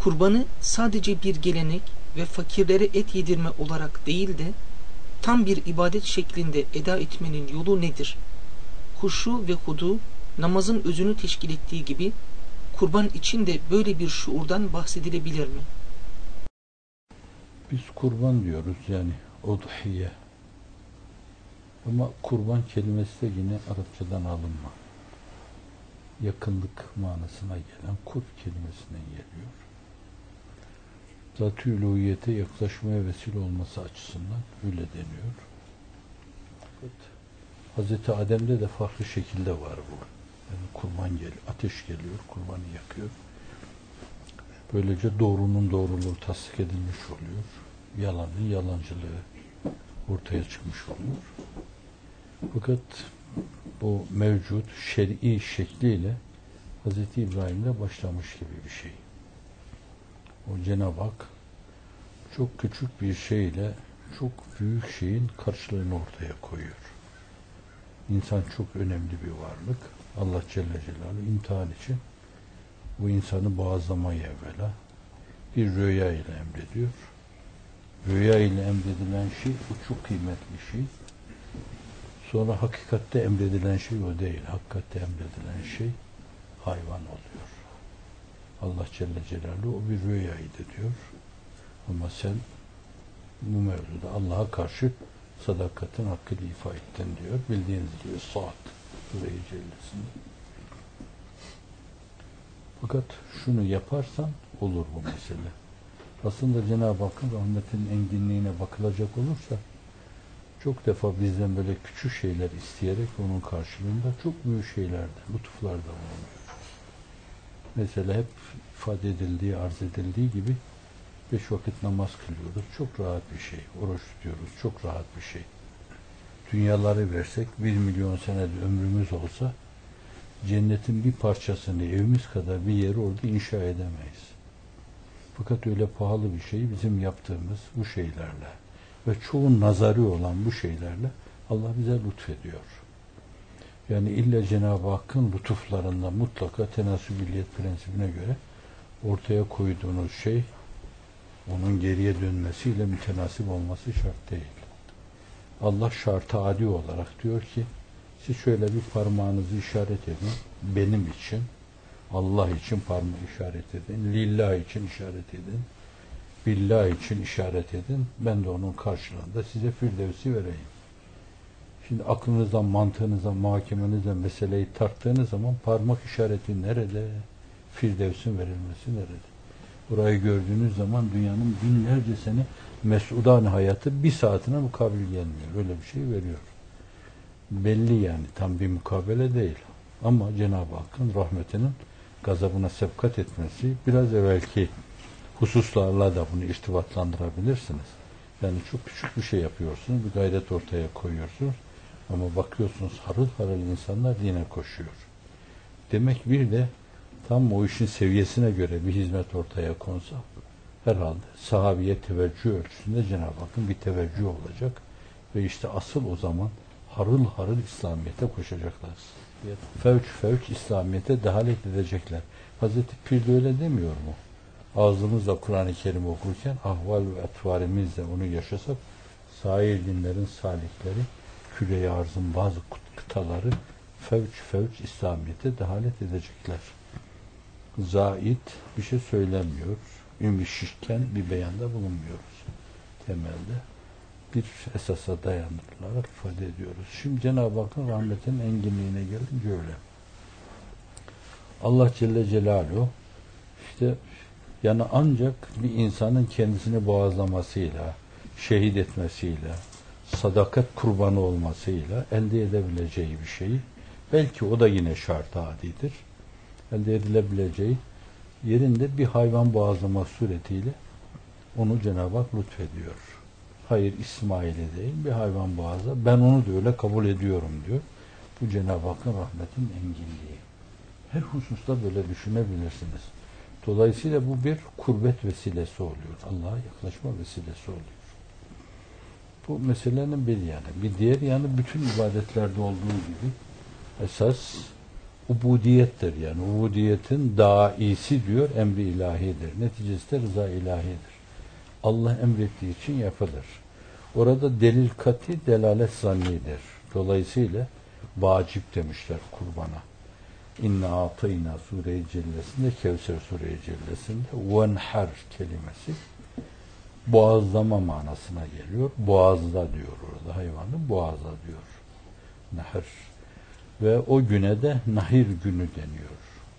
kurbanı sadece bir gelenek ve fakirlere et yedirme olarak değil de tam bir ibadet şeklinde eda etmenin yolu nedir? Huşu ve hudu namazın özünü teşkil ettiği gibi kurban için de böyle bir şuurdan bahsedilebilir mi? Biz kurban diyoruz, yani udhiye. Ama kurban kelimesi de yine Arapçadan alınma. Yakınlık manasına gelen kurb kelimesinden geliyor. Zat-ı uluhiyete yaklaşmaya vesile olması açısından öyle deniyor. Hz. Adem'de de farklı şekilde var bu. Yani kurban geliyor, ateş geliyor, kurbanı yakıyor. Böylece doğrunun doğruluğu tasdik edilmiş oluyor. Yalanın yalancılığı ortaya çıkmış oluyor. Fakat bu mevcut şer'i şekliyle Hz. İbrahim'le başlamış gibi bir şey. O Cenab-ı Hak çok küçük bir şeyle çok büyük şeyin karşılığını ortaya koyuyor. İnsan çok önemli bir varlık. Allah Celle Celaluhu imtihan için bu insanı boğazlamayı evvela bir rüya ile emrediyor. Rüya ile emredilen şey o çok kıymetli şey. Sonra hakikatte emredilen şey o değil. Hakikatte emredilen şey hayvan oluyor. Allah Celle Celaluhu o bir rüyaydı diyor. Ama sen bu mevzuda Allah'a karşı sadakatin hakkıyla ifa ettin diyor. Bildiğiniz gibi saat Sure-i Cellesi'nde. Fakat şunu yaparsan olur bu mesele. Aslında Cenab-ı Hakk'ın rahmetinin enginliğine bakılacak olursa çok defa bizden böyle küçük şeyler isteyerek onun karşılığında çok büyük şeylerde, lütuflarda bulunuyor. Mesela hep ifade edildiği, arz edildiği gibi 5 vakit namaz kılıyoruz. Çok rahat bir şey. Oruç tutuyoruz. Çok rahat bir şey. Dünyaları versek 1 milyon senede ömrümüz olsa cennetin bir parçasını, evimiz kadar bir yeri orada inşa edemeyiz. Fakat öyle pahalı bir şey bizim yaptığımız bu şeylerle ve çoğu nazari olan bu şeylerle Allah bize lütfediyor. Yani illa Cenab-ı Hakk'ın lütuflarında mutlaka tenasübilliyet prensibine göre ortaya koyduğunuz şey onun geriye dönmesiyle mütenasip olması şart değil. Allah şart-ı adi olarak diyor ki siz şöyle bir parmağınızı işaret edin. Benim için, Allah için parmağı işaret edin. Lillah için işaret edin. Billah için işaret edin. Ben de onun karşılığında size Firdevs'i vereyim. Şimdi aklınızdan, mantığınızdan, muhakemenizden meseleyi tarttığınız zaman parmak işareti nerede? Firdevs'in verilmesi nerede? Burayı gördüğünüz zaman dünyanın binlerce sene mes'udan hayatı bir saatine mukabil gelmiyor. Öyle bir şey veriyor. Belli yani. Tam bir mukabele değil. Ama Cenab-ı Hakk'ın rahmetinin gazabına sevkat etmesi biraz evvelki hususlarla da bunu irtibatlandırabilirsiniz. Yani çok küçük bir şey yapıyorsunuz. Bir gayret ortaya koyuyorsunuz. Ama bakıyorsunuz harıl harıl insanlar yine koşuyor. Demek bir de tam o işin seviyesine göre bir hizmet ortaya konsa herhalde sahabiye teveccüh ölçüsünde Cenab-ı Hakk'ın bir teveccüh olacak ve işte asıl o zaman harıl harıl İslamiyet'e koşacaklar. Fevç fevç İslamiyet'e dehalet edecekler. Hazreti Pir de öyle demiyor mu? Ağzımızla Kur'an-ı Kerim okurken ahval ve etvarimizle onu yaşasak sair dinlerin salikleri küre-i arzın bazı kıtaları fevç fevç İslamiyet'e dehalet edecekler. Zahid bir şey söylemiyor. Ümmi şişken bir beyanda bulunmuyoruz. Temelde bir esasa dayanılarak ifade ediyoruz. Şimdi Cenab-ı Hakk'ın rahmetinin enginliğine gelince öyle. Allah Celle Celaluhu işte yani ancak bir insanın kendisini boğazlamasıyla, şehit etmesiyle, sadakat kurbanı olmasıyla elde edebileceği bir şeyi, belki o da yine şart-ı adidir, elde edilebileceği yerinde bir hayvan boğazlama suretiyle onu Cenab-ı Hak lütfediyor. Hayır İsmail'i değil, bir hayvan boğazla. Ben onu da öyle kabul ediyorum diyor. Bu Cenab-ı Hakk'ın rahmetinin enginliği. Her hususta böyle düşünebilirsiniz. Dolayısıyla bu bir kurbet vesilesi oluyor. Allah'a yaklaşma vesilesi oluyor. Bu meselenin bir yanı. Bir diğer yanı bütün ibadetlerde olduğu gibi esas ubudiyettir yani. Ubudiyetin daha iyisi diyor, emri ilahidir. Neticesi de rıza ilahidir. Allah emrettiği için yapılır. Orada delil kati, delalet zannidir. Dolayısıyla vacip demişler kurbana. İnna atayna Sure-i Cellesi'nde, Kevser Sure-i Cellesi'nde venher kelimesi boğazlama manasına geliyor. Boğazda diyor orada, hayvanın boğazda diyor. Nehir. Ve o güne de nahir günü deniyor.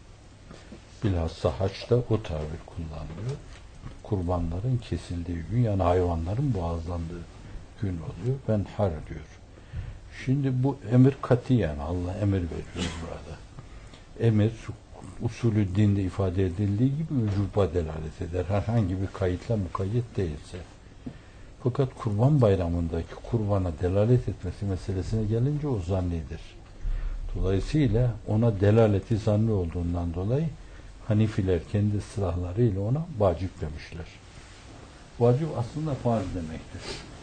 Bilhassa haçta o tabir kullanılıyor. Kurbanların kesildiği gün, yani hayvanların boğazlandığı gün oluyor. Venher diyor. Şimdi bu emir katiyen, Allah emir veriyor burada. Emir, usulü dinde ifade edildiği gibi vücuba delalet eder. Herhangi bir kayıtla mukayyet değilse. Fakat Kurban Bayramı'ndaki kurbana delalet etmesi meselesine gelince o zannidir. Dolayısıyla ona delaleti zanni olduğundan dolayı Hanifiler kendi ıslahlarıyla ona vacip demişler. Vacip aslında farz demektir.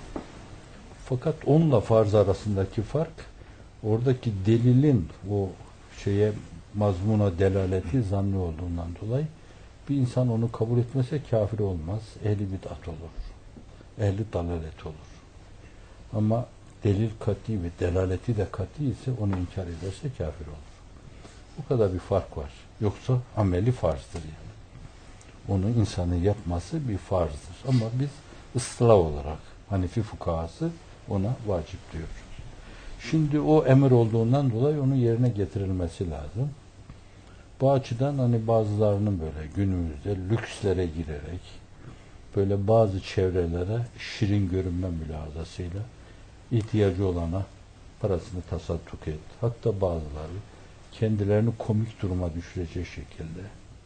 Fakat onunla farz arasındaki fark, oradaki delilin o şeye, mazmuna delaleti zanni olduğundan dolayı bir insan onu kabul etmese kafir olmaz. Ehli bid'at olur. Ehli dalalet olur. Ama delil kat'i ve delaleti de kat'i ise onu inkar ederse kafir olur. Bu kadar bir fark var. Yoksa ameli farzdır yani. Onu insanın yapması bir farzdır. Ama biz ıslah olarak Hanefi fukahası ona vacip diyor. Şimdi o emir olduğundan dolayı onun yerine getirilmesi lazım. Bu açıdan hani bazılarının böyle günümüzde lükslere girerek böyle bazı çevrelere şirin görünme mülazasıyla ihtiyacı olana parasını tasadduk et. Hatta bazıları kendilerini komik duruma düşürecek şekilde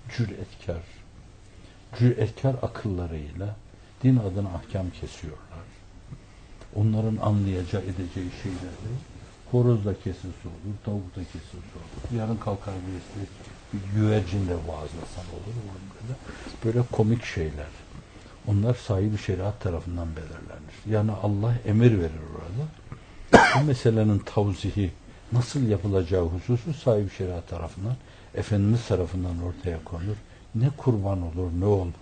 cüretkar akıllarıyla din adına ahkam kesiyorlar. Onların anlayacağı, edeceği şeylerde horoz da kesilse olur, tavuk da kesilse olur. Yarın kalkar birisi bir güvercin de vaazlasan olur. Böyle komik şeyler. Onlar sahibi şeriat tarafından belirlenir. Yani Allah emir verir orada. Bu meselenin tavzihi nasıl yapılacağı hususu sahibi şeriat tarafından, Efendimiz tarafından ortaya konur. Ne kurban olur, ne olmaz.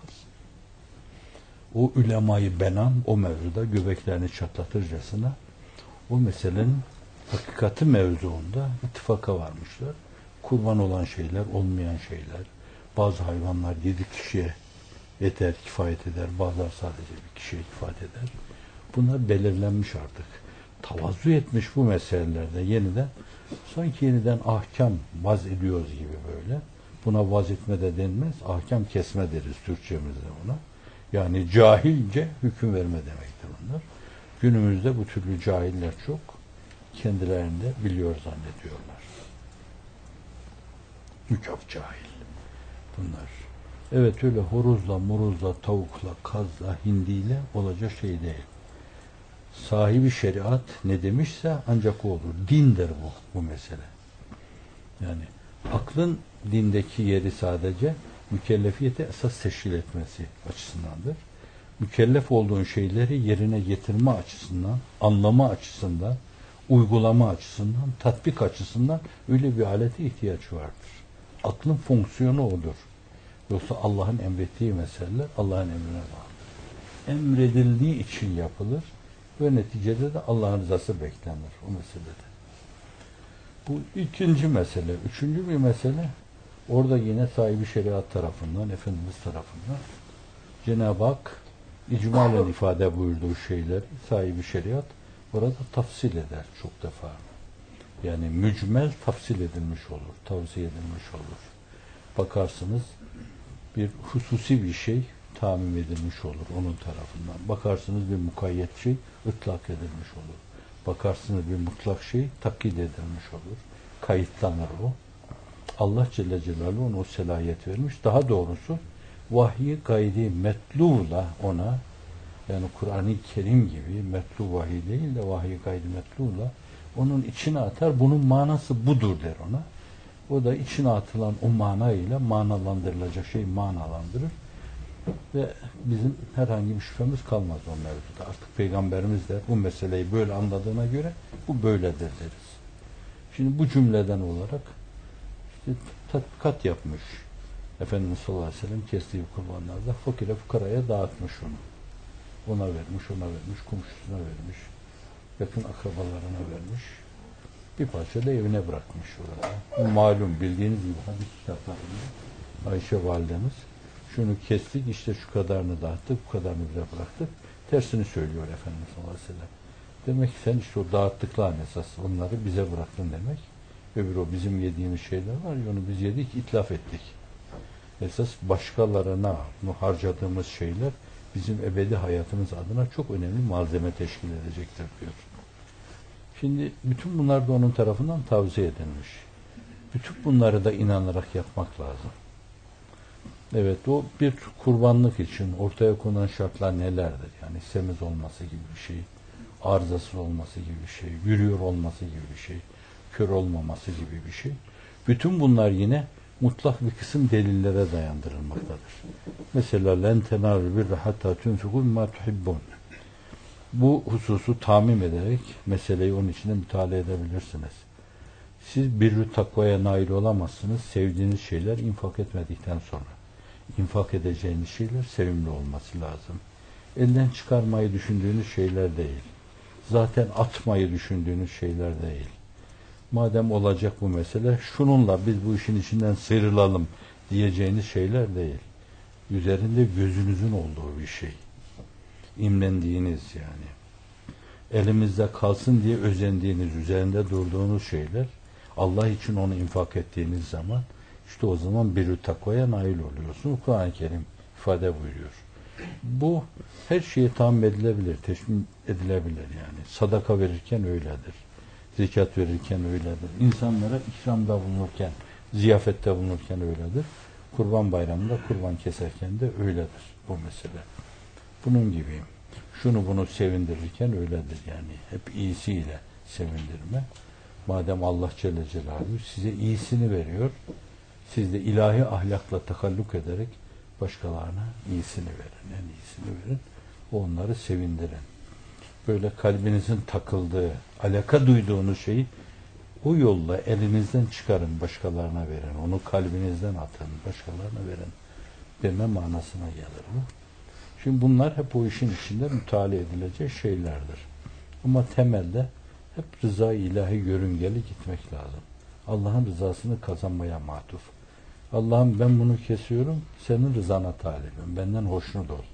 O ülemayı benan o mevzuda göbeklerini çatlatırcasına o meselenin hakikati mevzuunda ittifaka varmışlar. Kurban olan şeyler, olmayan şeyler. Bazı hayvanlar 7 kişiye yeter, kifayet eder. Bazılar sadece bir kişiye kifayet eder. Bunlar belirlenmiş artık. Tavazu etmiş bu meselelerde yeniden, sanki yeniden ahkam vaz ediyoruz gibi böyle. Buna vaz etme de denmez. Ahkam kesme deriz Türkçemizde buna. Yani cahilce hüküm verme demektir bunlar. Günümüzde bu türlü cahiller çok. Kendilerinde biliyor zannediyorlar. Mükaf cahil bunlar. Evet, öyle horozla, morozla, tavukla, kazla, hindiyle olacak şey değil. Sahibi şeriat ne demişse ancak o olur. Dindir bu mesele. Yani aklın dindeki yeri sadece mükellefiyeti esas teşkil etmesi açısındandır. Mükellef olduğun şeyleri yerine getirme açısından, anlama açısından, uygulama açısından, tatbik açısından öyle bir alete ihtiyaç vardır. Aklın fonksiyonu odur. Yoksa Allah'ın emrettiği meseleler Allah'ın emrine bağlıdır. Emredildiği için yapılır ve neticede de Allah'ın rızası beklenir o meselede. Bu ikinci mesele. Üçüncü bir mesele, orada yine sahibi şeriat tarafından, Efendimiz tarafından Cenab-ı Hak icmalen ifade buyurduğu şeyler sahibi şeriat orada tafsil eder çok defa. Yani mücmel tafsil edilmiş olur, tavsiye edilmiş olur. Bakarsınız bir hususi bir şey tamim edilmiş olur onun tarafından. Bakarsınız bir mukayyet şey ıtlak edilmiş olur. Bakarsınız bir mutlak şey takkid edilmiş olur. Kayıtlanır o. Allah Celle Celaluhu ona o selahiyet vermiş. Daha doğrusu vahyi gayri metlûla ona, yani Kur'an-ı Kerim gibi metlu vahiy değil de vahyi gayri metlûla onun içine atar. Bunun manası budur der ona. O da içine atılan o manayla manalandırılacak şey manalandırır. Ve bizim herhangi bir şüphemiz kalmaz o mevzuda. Artık Peygamberimiz de bu meseleyi böyle anladığına göre bu böyledir deriz. Şimdi bu cümleden olarak İşte tatbikat yapmış. Efendimiz sallallahu aleyhi ve sellem kestiği kurbanlarda fakire fukaraya dağıtmış onu. Ona vermiş, ona vermiş, komşusuna vermiş, yakın akrabalarına vermiş. Bir parça da evine bırakmış orada. Malum bildiğiniz gibi hadis kitaplarında Ayşe validemiz şunu kestik, işte şu kadarını dağıttık, bu kadarını bize bıraktık. Tersini söylüyor Efendimiz sallallahu aleyhi ve sellem. Demek ki sen işte o dağıttıkların esas onları bize bıraktın demek. Öbür o bizim yediğimiz şeyler var ya, onu biz yedik, itlaf ettik. Esas başkalarına harcadığımız şeyler bizim ebedi hayatımız adına çok önemli malzeme teşkil edecektir diyor. Şimdi bütün bunlar da onun tarafından tavsiye edilmiş. Bütün bunları da inanarak yapmak lazım. Evet, o bir kurbanlık için ortaya konan şartlar nelerdir? Yani semiz olması gibi bir şey, arızasız olması gibi bir şey, yürüyor olması gibi bir şey, kör olmaması gibi bir şey. Bütün bunlar yine mutlak bir kısım delillere dayandırılmaktadır. Mesela len tenâlu birre hattâ tunfikû mimâ tuhibbûn. Bu hususu tamim ederek meseleyi onun içinde müteala edebilirsiniz. Siz birrü takvaya nail olamazsınız sevdiğiniz şeyler infak etmedikten sonra. İnfak edeceğiniz şeyler sevimli olması lazım. Elden çıkarmayı düşündüğünüz şeyler değil. Zaten atmayı düşündüğünüz şeyler değil. Madem olacak bu mesele, şununla biz bu işin içinden sıyrılalım diyeceğiniz şeyler değil. Üzerinde gözünüzün olduğu bir şey. İmrendiğiniz yani. Elimizde kalsın diye özendiğiniz, üzerinde durduğunuz şeyler, Allah için onu infak ettiğiniz zaman, işte o zaman birü takvaya nail oluyorsun. Kur'an-ı Kerim ifade buyuruyor. Bu her şeye tahammül edilebilir, teşmil edilebilir yani. Sadaka verirken öyledir. Zekat verirken öyledir. İnsanlara ikramda bulunurken, ziyafette bulunurken öyledir. Kurban bayramında kurban keserken de öyledir bu mesele. Bunun gibi şunu bunu sevindirirken öyledir yani. Hep iyisiyle sevindirme. Madem Allah Celle Celaluhu size iyisini veriyor, siz de ilahi ahlakla takalluk ederek başkalarına iyisini verin, en iyisini verin. Onları sevindirin. Böyle kalbinizin takıldığı, alaka duyduğunuz şeyi o yolla elinizden çıkarın, başkalarına verin. Onu kalbinizden atın, başkalarına verin deme manasına gelir bu. Şimdi bunlar hep o işin içinde müteala edilecek şeylerdir. Ama temelde hep rıza-i ilahi yörüngeli gitmek lazım. Allah'ın rızasını kazanmaya matuf. Allah'ım ben bunu kesiyorum, senin rızana talibim, benden hoşnut ol.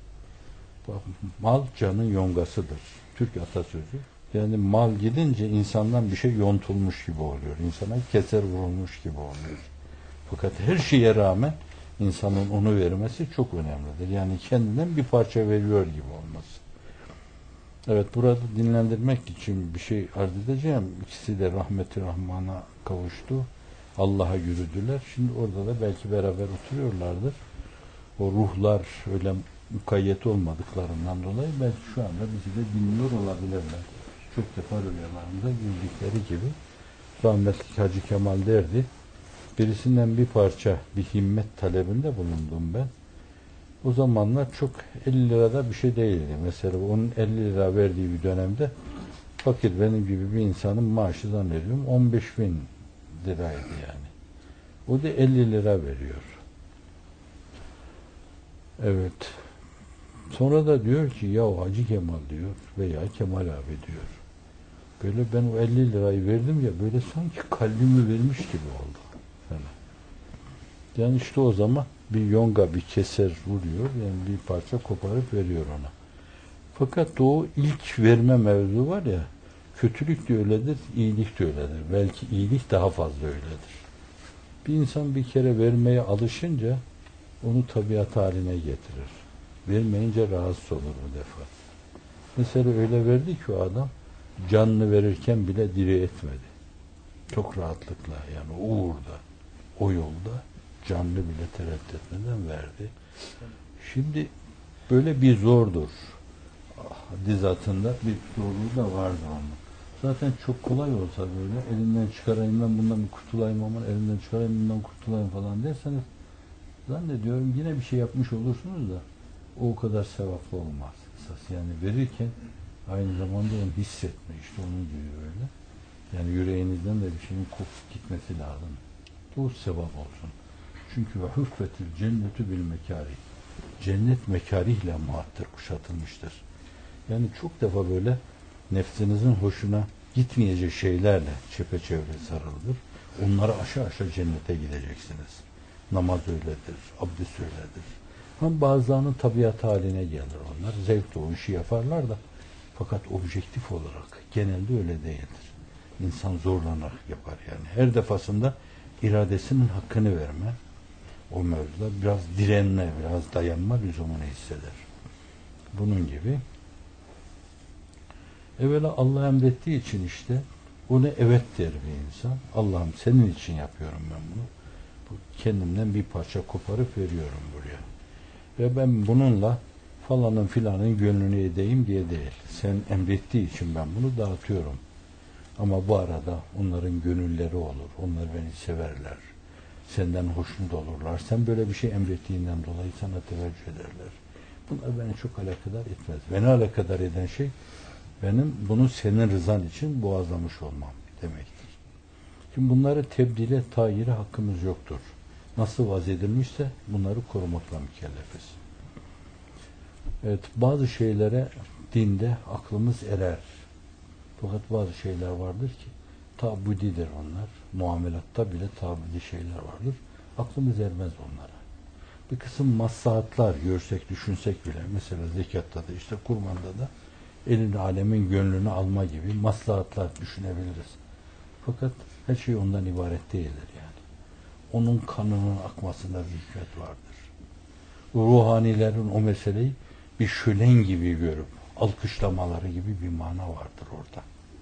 Mal canın yongasıdır. Türk atasözü. Yani mal gidince insandan bir şey yontulmuş gibi oluyor. İnsana keser vurulmuş gibi oluyor. Fakat her şeye rağmen insanın onu vermesi çok önemlidir. Yani kendinden bir parça veriyor gibi olması. Evet, burada dinlendirmek için bir şey arz edeceğim. İkisi de rahmeti rahmana kavuştu. Allah'a yürüdüler. Şimdi orada da belki beraber oturuyorlardır. O ruhlar öyle mukayyet olmadıklarından dolayı belki şu anda bizi de dinliyor olabilirler. Çok defa rüyalarımıza girdikleri gibi. Rahmetli Hacı Kemal derdi. Birisinden bir parça bir himmet talebinde bulundum ben. O zamanlar çok 50 lirada bir şey değildi. Mesela onun 50 lira verdiği bir dönemde fakir benim gibi bir insanın maaşı zannediyorum 15.000 liraydı yani. O da 50 lira veriyor. Evet. Sonra da diyor ki ya Hacı Kemal diyor veya Kemal abi diyor. Böyle ben o 50 lirayı verdim ya böyle sanki kalbimi vermiş gibi oldu. Yani işte o zaman bir yonga, bir keser vuruyor. Yani bir parça koparıp veriyor ona. Fakat o ilk verme mevzu var ya, kötülük de öyledir, iyilik de öyledir. Belki iyilik daha fazla öyledir. Bir insan bir kere vermeye alışınca onu tabiat haline getirir. Vermeyince rahatsız olur bu defa. Mesela öyle verdi ki o adam, canını verirken bile diri etmedi. Çok rahatlıkla yani o uğurda, o yolda canlı bile tereddüt etmeden verdi. Şimdi böyle bir zordur. Dizatında bir zorluğu da vardır onun. Zaten çok kolay olsa böyle elinden çıkarayım ben bundan bir kurtulayım ama elinden çıkarayım bundan kurtulayım falan derseniz zannediyorum yine bir şey yapmış olursunuz da o kadar sevaplı olmaz. Esas yani verirken aynı zamanda onu hissetme işte onun gibi öyle. Yani yüreğinizden de bir şeyin kopup gitmesi lazım. Bu sevap olsun. Çünkü ve huffetil cennetu bil mekarih. Cennet mekarihle muhattır, kuşatılmıştır. Yani çok defa böyle nefsinizin hoşuna gitmeyecek şeylerle çepeçevre sarılır. Onları aşağı aşağı cennete gideceksiniz. Namaz öyledir, abdest öyledir. Hem bazılarının tabiat haline gelir onlar. Zevkle o işi yaparlar da fakat objektif olarak genelde öyle değildir. İnsan zorlanarak yapar yani. Her defasında iradesinin hakkını verme, o mevzuda biraz direnme, biraz dayanma lüzumunu hisseder. Bunun gibi evvela Allah emrettiği için işte ona evet der bir insan. Allah'ım senin için yapıyorum ben bunu. Kendimden bir parça koparıp veriyorum buraya. Ve ben bununla falanın filanın gönlünü edeyim diye değil. Sen emrettiği için ben bunu dağıtıyorum. Ama bu arada onların gönülleri olur. Onlar beni severler. Senden hoşnut olurlar. Sen böyle bir şey emrettiğinden dolayı sana teveccüh ederler. Bunlar beni çok alakadar etmez. Beni alakadar eden şey benim bunu senin rızan için boğazlamış olmam demektir. Şimdi bunları tebdile, tayire hakkımız yoktur. Nasıl vaz edilmişse bunları korumakla mükellefiz. Evet, bazı şeylere dinde aklımız erer. Fakat bazı şeyler vardır ki tabudidir onlar. Muamelatta bile tabudi şeyler vardır. Aklımız ermez onlara. Bir kısım maslahatlar görsek, düşünsek bile, mesela zekatta da işte kurbanda da elin alemin gönlünü alma gibi maslahatlar düşünebiliriz. Fakat her şey ondan ibaret değildir yani. Onun kanının akmasında bir hikmet vardır. Ruhanilerin o meseleyi bir şölen gibi görüp alkışlamaları gibi bir mana vardır orada.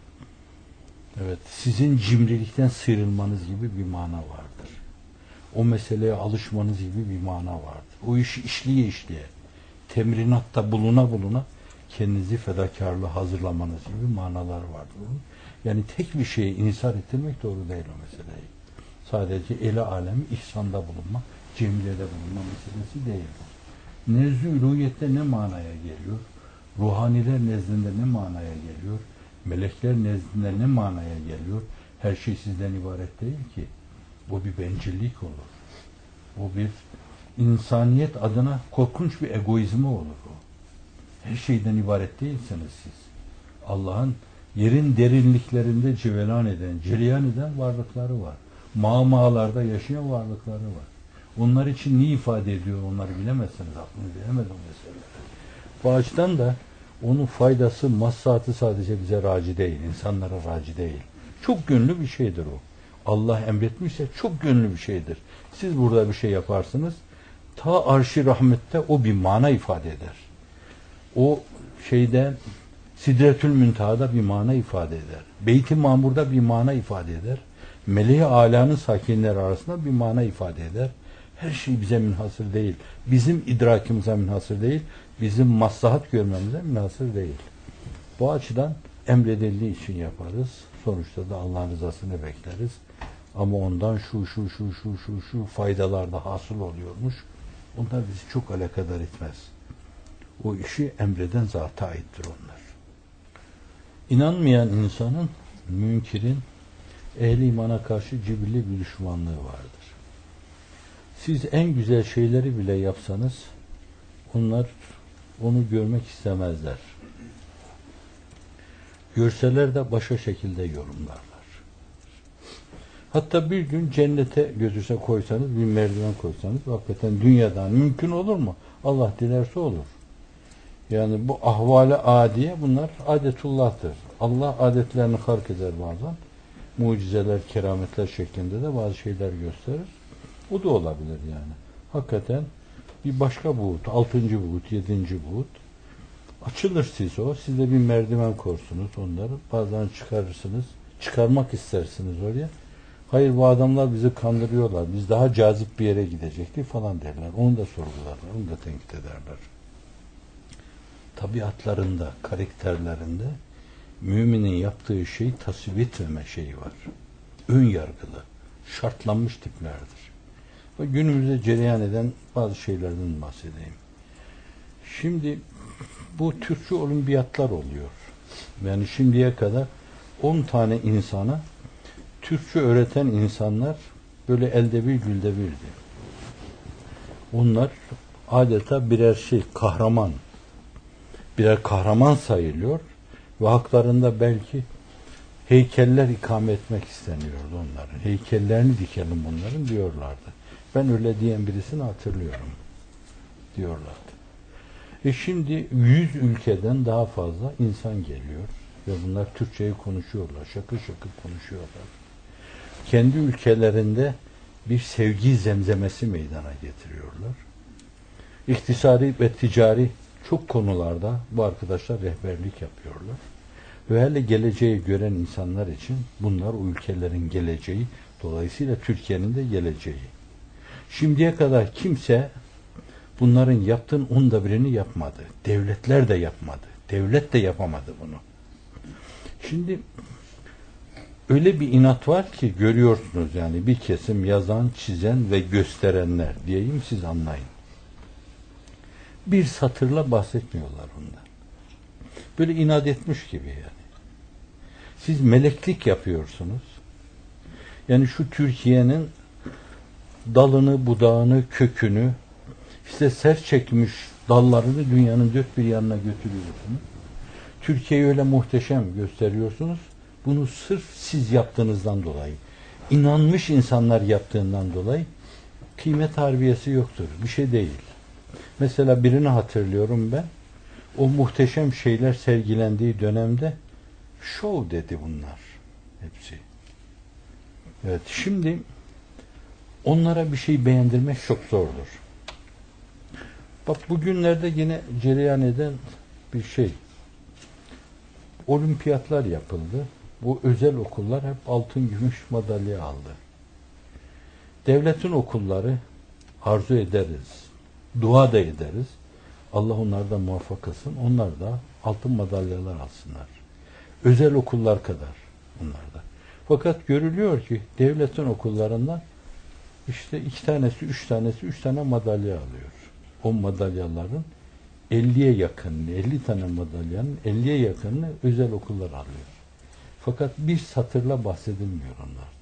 Evet, sizin cimrilikten sıyrılmanız gibi bir mana vardır. O meseleye alışmanız gibi bir mana vardır. O işi işliye işliye, temrinatta buluna kendinizi fedakarlığa hazırlamanız gibi manalar vardır. Yani tek bir şeye inhisar ettirmek doğru değil o meseleyi. Sadece ele alemi ihsanda bulunma, cemiyede bulunma meselesi değildir. Nezd-i uluhiyette ne manaya geliyor? Ruhaniler nezdinde ne manaya geliyor? Melekler nezdinde ne manaya geliyor? Her şey sizden ibaret değil ki. Bu bir bencillik olur. Bu bir insaniyet adına korkunç bir egoizmi olur o. Her şeyden ibaret değilsiniz siz. Allah'ın yerin derinliklerinde cevelan eden, cereyan eden varlıkları var. Mağmalarda yaşayan varlıkları var. Onlar için ne ifade ediyor onları bilemezsiniz. Aklınız bilemez o meseleleri. Bu açıdan da onun faydası, maslahatı sadece bize raci değil, insanlara raci değil. Çok gönlü bir şeydir o. Allah emretmişse çok gönlü bir şeydir. Siz burada bir şey yaparsınız, ta arş-ı rahmette o bir mana ifade eder. O şeyde Sidretül Münteha'da bir mana ifade eder. Beyt-i Mamur'da bir mana ifade eder. Meleği âlânın sakinleri arasında bir mana ifade eder. Her şey bize münhasır değil. Bizim idrakimize münhasır değil. Bizim maslahat görmemize münhasır değil. Bu açıdan emredildiği için yaparız. Sonuçta da Allah'ın rızasını bekleriz. Ama ondan şu faydalar da hasıl oluyormuş. Onlar bizi çok alakadar etmez. O işi emreden zata aittir onlar. İnanmayan insanın, münkirin ehli imana karşı cibilli bir düşmanlığı vardır. Siz en güzel şeyleri bile yapsanız onlar onu görmek istemezler. Görseler de başka şekilde yorumlarlar. Hatta bir gün cennete götürse koysanız, bir merdiven koysanız hakikaten dünyadan mümkün olur mu? Allah dilerse olur. Yani bu ahvale adiye bunlar adetullah'tır. Allah adetlerini hark eder bazen. Mucizeler, kerametler şeklinde de bazı şeyler gösterir. O da olabilir yani. Hakikaten bir başka buğut, 6. buğut, 7. buğut. Açılır siz o. Siz de bir merdiven korsunuz onları. Bazen çıkarırsınız. Çıkarmak istersiniz oraya. Hayır bu adamlar bizi kandırıyorlar. Biz daha cazip bir yere gidecektik falan derler. Onu da sorgularlar. Onu da tenkit ederler. Tabiatlarında, karakterlerinde müminin yaptığı şey tasvip etmeme şeyi var. Ön yargılı, şartlanmış tiplerdir. Ve günümüzde cereyan eden bazı şeylerden bahsedeyim. Şimdi bu Türkçe olimpiyatlar oluyor. Yani şimdiye kadar 10 tane insana Türkçe öğreten insanlar böyle elde bir gülde birdi. Onlar adeta birer kahraman sayılıyor ve haklarında belki heykeller ikame etmek isteniyordu onların. Heykellerini dikelim bunların diyorlardı. Ben öyle diyen birisini hatırlıyorum diyorlardı. Şimdi 100 ülkeden daha fazla insan geliyor ve bunlar Türkçeyi konuşuyorlar, şakır şakır konuşuyorlar. Kendi ülkelerinde bir sevgi zemzemesi meydana getiriyorlar. İktisadi ve ticari çok konularda bu arkadaşlar rehberlik yapıyorlar. Ve hele geleceği gören insanlar için bunlar o ülkelerin geleceği, dolayısıyla Türkiye'nin de geleceği. Şimdiye kadar kimse bunların yaptığın 1/10'ını yapmadı. Devletler de yapmadı. Devlet de yapamadı bunu. Şimdi öyle bir inat var ki görüyorsunuz, yani bir kesim yazan, çizen ve gösterenler diyeyim, siz anlayın. Bir satırla bahsetmiyorlar ondan. Böyle inat etmiş gibi yani. Siz meleklik yapıyorsunuz. Yani şu Türkiye'nin dalını, budağını, kökünü, işte ser çekmiş dallarını dünyanın dört bir yanına götürüyorsunuz. Türkiye'yi öyle muhteşem gösteriyorsunuz. Bunu sırf siz yaptığınızdan dolayı, inanmış insanlar yaptığından dolayı kıymet harbiyesi yoktur. Bir şey değil. Mesela birini hatırlıyorum ben. O muhteşem şeyler sergilendiği dönemde şov dedi bunlar. Hepsi. Evet, şimdi onlara bir şey beğendirmek çok zordur. Bak bugünlerde yine cereyan eden bir şey. Olimpiyatlar yapıldı. Bu özel okullar hep altın, gümüş madalya aldı. Devletin okulları arzu ederiz. Dua da ederiz. Allah onlardan muvaffak kılsın. Onlar da altın madalyalar alsınlar. Özel okullar kadar onlar da. Fakat görülüyor ki devletin okullarından işte 2 tanesi, 3 tanesi 3 tane madalya alıyor. O madalyaların 50'ye yakınını, 50 tane madalyanın 50'ye yakınını özel okullar alıyor. Fakat bir satırla bahsedilmiyor onlardan.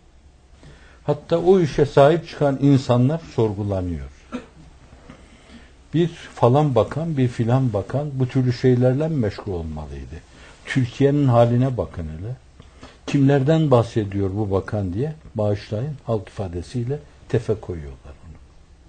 Hatta o işe sahip çıkan insanlar sorgulanıyor. Bir falan bakan, bir filan bakan bu türlü şeylerle meşgul olmalıydı. Türkiye'nin haline bakın hele. Kimlerden bahsediyor bu bakan diye, bağışlayın, halk ifadesiyle tefe koyuyorlar onu.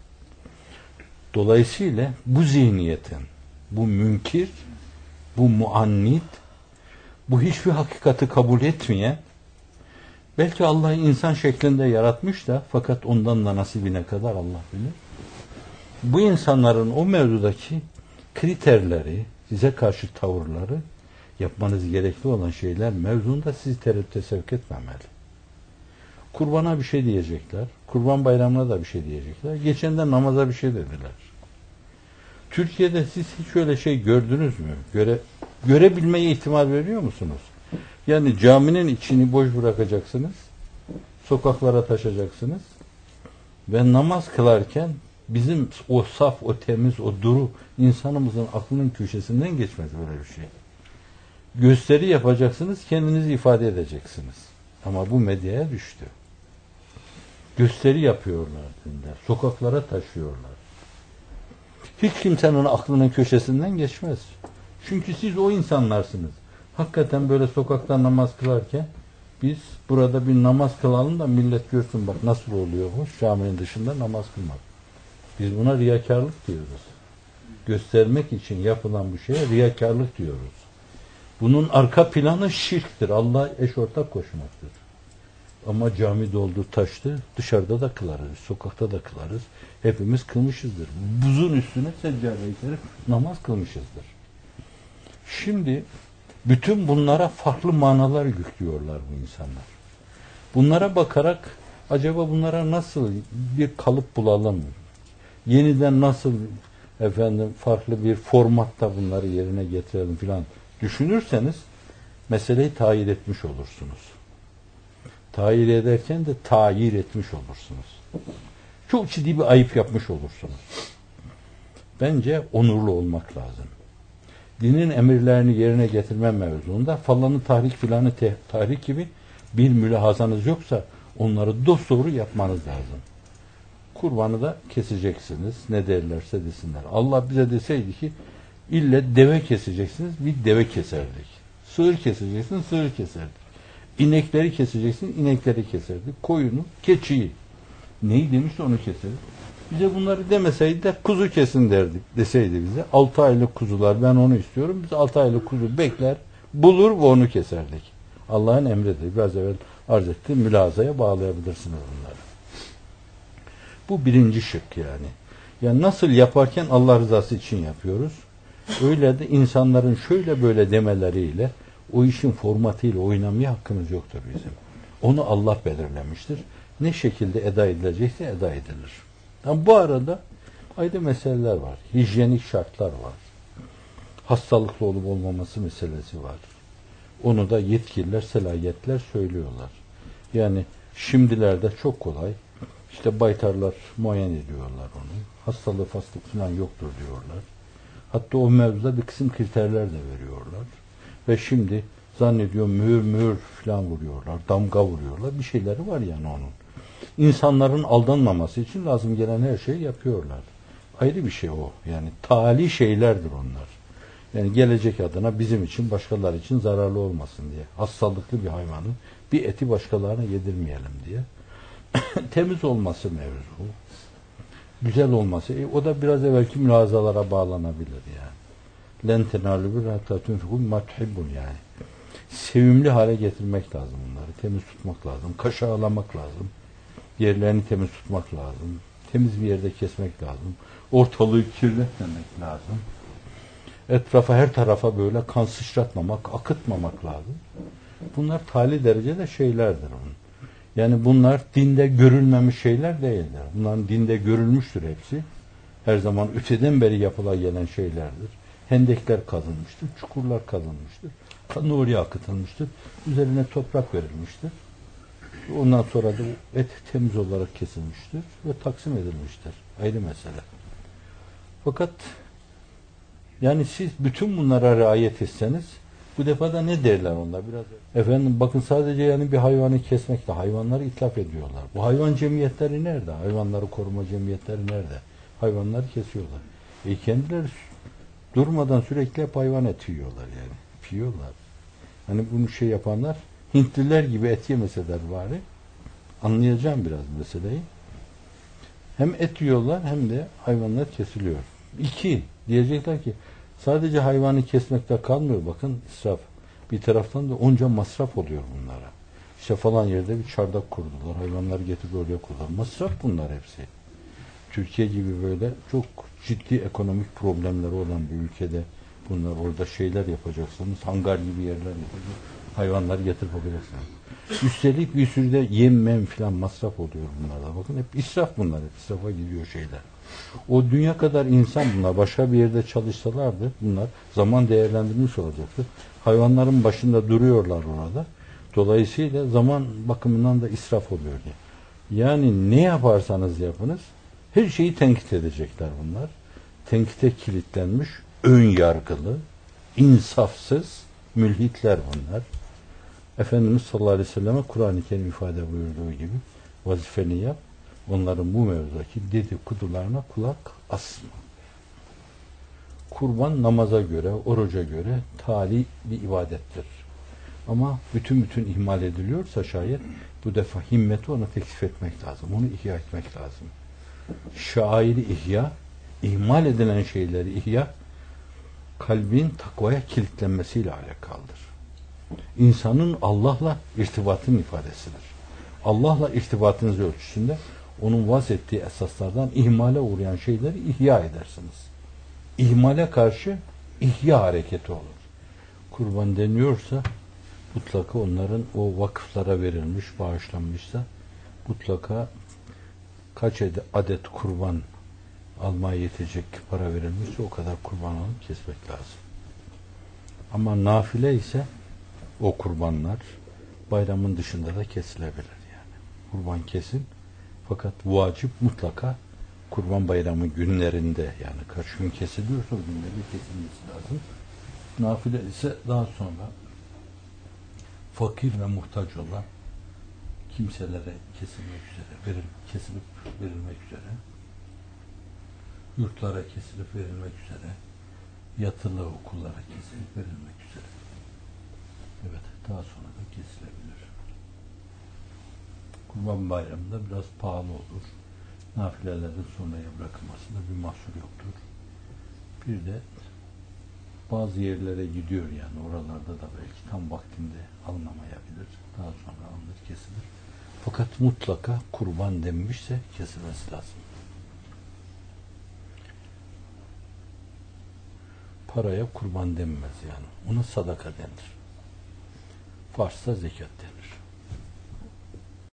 Dolayısıyla bu zihniyetin, bu münkir, bu muannit, bu hiçbir hakikati kabul etmeyen, belki Allah'ı insan şeklinde yaratmış da fakat ondan da nasibine kadar Allah bilir. Bu insanların o mevzudaki kriterleri, size karşı tavırları, yapmanız gerekli olan şeyler mevzunda sizi tereddüte sevk etmemeli. Kurbana bir şey diyecekler, Kurban Bayramı'na da bir şey diyecekler, geçen de namaza bir şey dediler. Türkiye'de siz hiç öyle şey gördünüz mü? Görebilmeye ihtimal veriyor musunuz? Yani caminin içini boş bırakacaksınız, sokaklara taşacaksınız ve namaz kılarken bizim o saf, o temiz, o duru insanımızın aklının köşesinden geçmez böyle bir şey. Gösteri yapacaksınız, kendinizi ifade edeceksiniz. Ama bu medyaya düştü. Gösteri yapıyorlar dinler, sokaklara taşıyorlar. Hiç kimsenin aklının köşesinden geçmez. Çünkü siz o insanlarsınız. Hakikaten böyle sokakta namaz kılarken biz burada bir namaz kılalım da millet görsün bak nasıl oluyormuş caminin dışında namaz kılmak. Biz buna riyakarlık diyoruz. Göstermek için yapılan bu şeye riyakarlık diyoruz. Bunun arka planı şirktir. Allah'a eş ortak koşmaktır. Ama cami doldu taştı, dışarıda da kılarız, sokakta da kılarız. Hepimiz kılmışızdır. Buzun üstüne seccadeyi serip namaz kılmışızdır. Şimdi bütün bunlara farklı manalar yüklüyorlar bu insanlar. Bunlara bakarak acaba bunlara nasıl bir kalıp bulalım? Yeniden nasıl farklı bir formatta bunları yerine getirelim filan düşünürseniz meseleyi tayir etmiş olursunuz. Tayir ederken de tayir etmiş olursunuz. Çok ciddi bir ayıp yapmış olursunuz. Bence onurlu olmak lazım. Dinin emirlerini yerine getirme mevzuunda falanı tahrik filanı tahrik gibi bir mülahazanız yoksa Onları dosdoğru yapmanız lazım. Kurbanı da keseceksiniz. Ne derlerse desinler. Allah bize deseydi ki ille deve keseceksiniz, bir deve keserdik. Sığır keseceksiniz, sığır keserdik. İnekleri keseceksin, inekleri keserdik. Koyunu, keçiyi. Neyi demişse onu keserdik. Bize bunları demeseydi de kuzu kesin derdik deseydi bize. 6 aylık kuzular, ben onu istiyorum. Biz 6 aylık kuzu bekler, bulur ve onu keserdik. Allah'ın emridir. Biraz evvel arz ettiğim mülazaya bağlayabilirsiniz bunları. Bu birinci şık yani. Yani nasıl yaparken Allah rızası için yapıyoruz. Öyle de insanların şöyle böyle demeleriyle o işin formatıyla oynamaya hakkımız yoktur bizim. Onu Allah belirlemiştir. Ne şekilde eda edilecekse eda edilir. Ama bu arada ayrı meseleler var. Hijyenik şartlar var. Hastalıklı olup olmaması meselesi var. Onu da yetkililer, selahiyetler söylüyorlar. Yani şimdilerde çok kolay. İşte baytarlar muayene ediyorlar onu. Hastalığı falan yoktur diyorlar. Hatta o mevzuda bir kısım kriterler de veriyorlar. Ve şimdi zannediyorum mühür falan vuruyorlar. Damga vuruyorlar. Bir şeyleri var yani onun. İnsanların aldanmaması için lazım gelen her şeyi yapıyorlar. Ayrı bir şey o. Yani tali şeylerdir onlar. Yani gelecek adına bizim için, başkaları için zararlı olmasın diye. Hastalıklı bir hayvanın bir eti başkalarına yedirmeyelim diye. Temiz olması mevzu. Güzel olması. O da biraz evvelki mülazalara bağlanabilir yani. Len tenâlû bir hattâ tunfikû mimâ tuhibbûn yani. Sevimli hale getirmek lazım bunları. Temiz tutmak lazım. Kaşağılamak lazım. Yerlerini temiz tutmak lazım. Temiz bir yerde kesmek lazım. Ortalığı kirletmemek lazım. Etrafa, her tarafa böyle kan sıçratmamak, akıtmamak lazım. Bunlar tali derecede şeylerdir onun. Yani bunlar dinde görülmemiş şeyler değildir. Bunların dinde görülmüştür hepsi. Her zaman öteden beri yapıla gelen şeylerdir. Hendekler kazılmıştır, çukurlar kazılmıştır. Kan oraya akıtılmıştır. Üzerine toprak verilmiştir. Ondan sonra da et temiz olarak kesilmiştir ve taksim edilmiştir. Ayrı mesele. Fakat yani siz bütün bunlara riayet etseniz bu defa da ne derler onlar biraz? Efendim bakın sadece yani bir hayvanı kesmekle hayvanları itlaf ediyorlar. Bu hayvan cemiyetleri nerede? Hayvanları koruma cemiyetleri nerede? Hayvanları kesiyorlar. Kendileri durmadan sürekli hep hayvan eti yiyorlar yani. Yiyorlar. Hani bunu şey yapanlar Hintliler gibi et yemeseler bari anlayacağım biraz meseleyi. Hem et yiyorlar hem de hayvanlar kesiliyor. 2. Diyecekler ki sadece hayvanı kesmekte kalmıyor. Bakın israf. Bir taraftan da onca masraf oluyor bunlara. İşte falan yerde bir çardak kurdular. Hayvanları getirip oraya kurdular. Masraf bunlar hepsi. Türkiye gibi böyle çok ciddi ekonomik problemleri olan bir ülkede bunlar orada şeyler yapacaksınız. Hangar gibi yerler yapacaksınız. Hayvanları getirip bakacaksınız. Üstelik bir sürü de yem filan masraf oluyor bunlarda. Bakın hep israf bunlar. Hep israfa gidiyor şeyler. O dünya kadar insan bunlar. Başka bir yerde çalışsalardı bunlar zaman değerlendirilmiş olacaktı. Hayvanların başında duruyorlar orada. Dolayısıyla zaman bakımından da israf oluyor diye. Yani ne yaparsanız yapınız her şeyi tenkit edecekler bunlar. Tenkite kilitlenmiş, ön yargılı, insafsız mülhitler bunlar. Efendimiz sallallahu aleyhi ve selleme Kur'an-ı Kerim ifade buyurduğu gibi vazifeni yap, onların bu mevzudaki dedikodularına kulak asma. Kurban namaza göre, oruca göre tali bir ibadettir. Ama bütün ihmal ediliyorsa şayet bu defa himmeti ona teksif etmek lazım. Onu ihya etmek lazım. Şairi ihya, ihmal edilen şeyleri ihya, kalbin takvaya kilitlenmesiyle alakalıdır. İnsanın Allah'la irtibatın ifadesidir. Allah'la irtibatınız ölçüsünde onun vaz ettiği esaslardan ihmale uğrayan şeyleri ihya edersiniz. İhmale karşı ihya hareketi olur. Kurban deniyorsa mutlaka onların o vakıflara verilmiş, bağışlanmışsa mutlaka kaç adet kurban almaya yetecek para verilmişse o kadar kurban alıp kesmek lazım. Ama nafile ise o kurbanlar bayramın dışında da kesilebilir yani. Kurban kesin. Fakat vacip mutlaka Kurban Bayramı günlerinde yani kaç gün kesiliyorsa o günlerde kesilmesi lazım. Nafile ise daha sonra fakir ve muhtaç olan kimselere kesilmek üzere, kesilip verilmek üzere, yurtlara kesilip verilmek üzere, yatılı okullara kesilip verilmek üzere. Evet, daha sonra da kesilebilir. Kurban Bayramı'nda biraz pahalı olur. Nafilelerin sonraya bırakılmasında bir mahsur yoktur. Bir de bazı yerlere gidiyor, yani oralarda da belki tam vaktinde alınamayabilir. Daha sonra alınır, kesilir. Fakat mutlaka kurban denmişse kesilmesi lazım. Paraya kurban denmez yani. Ona sadaka denir. Fars'ta zekat denir.